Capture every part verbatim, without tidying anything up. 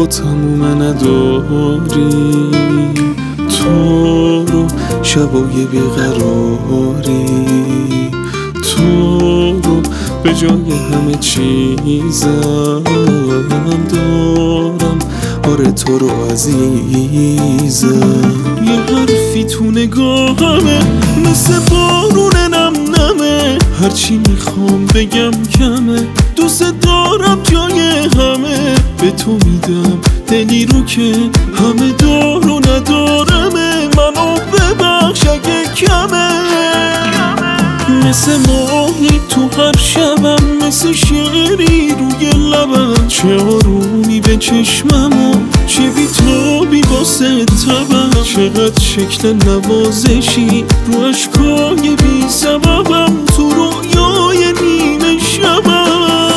تموم نداری، تو رو شبای بیقراری، تو رو به جای همه چیزم دارم، آره تو رو عزیزم. یه حرفی تو نگاهمه مثل بارون نم نمه، هرچی میخوام بگم کمه، دوست دارم جای همه، به تو میدم دلی رو که همه دار و ندارمه، منو ببخش اگه کمه. مثل ماهی تو هر شبم، مثل شعری روی لبم، چه آرومی به چشمم و چه بی‌تابی واسه تبم، چقدر شکل نوازشی رو اشکای بی سببم، تو رویای نیمه شبم.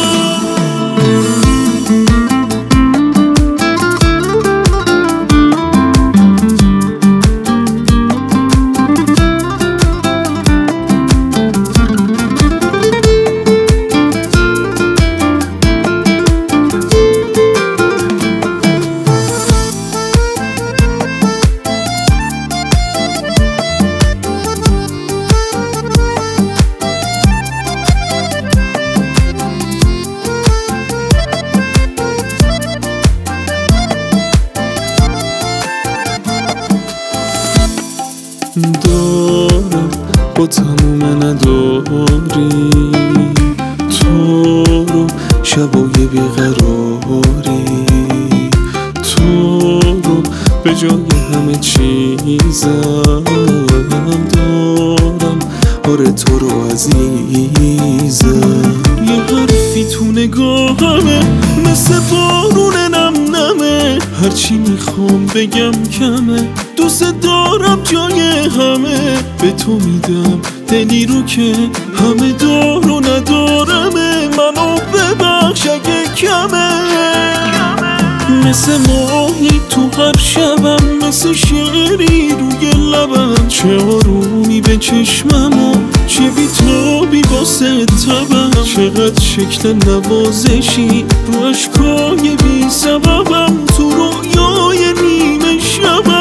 دارم با تموم نداری، تو رو شبای بیقراری، تو رو به جای همه چیزم دارم، آره تو رو عزیزم. یه حرفی تو نگاهمه مثل بارون نم نمه، هرچی میخوام بگم کمه، دوست دارم جای همه، به تو میدم دلی رو که همه دار و ندارمه، منو ببخش اگه کمه. مثل ماهی تو هر شبم، مثل شعری روی لبم، چه آرومی به چشمم و چه بی‌تابی واسه تبم، چقدر شکل نوازشی رو اشکای بی سببم، تو رویای نیمه شبم.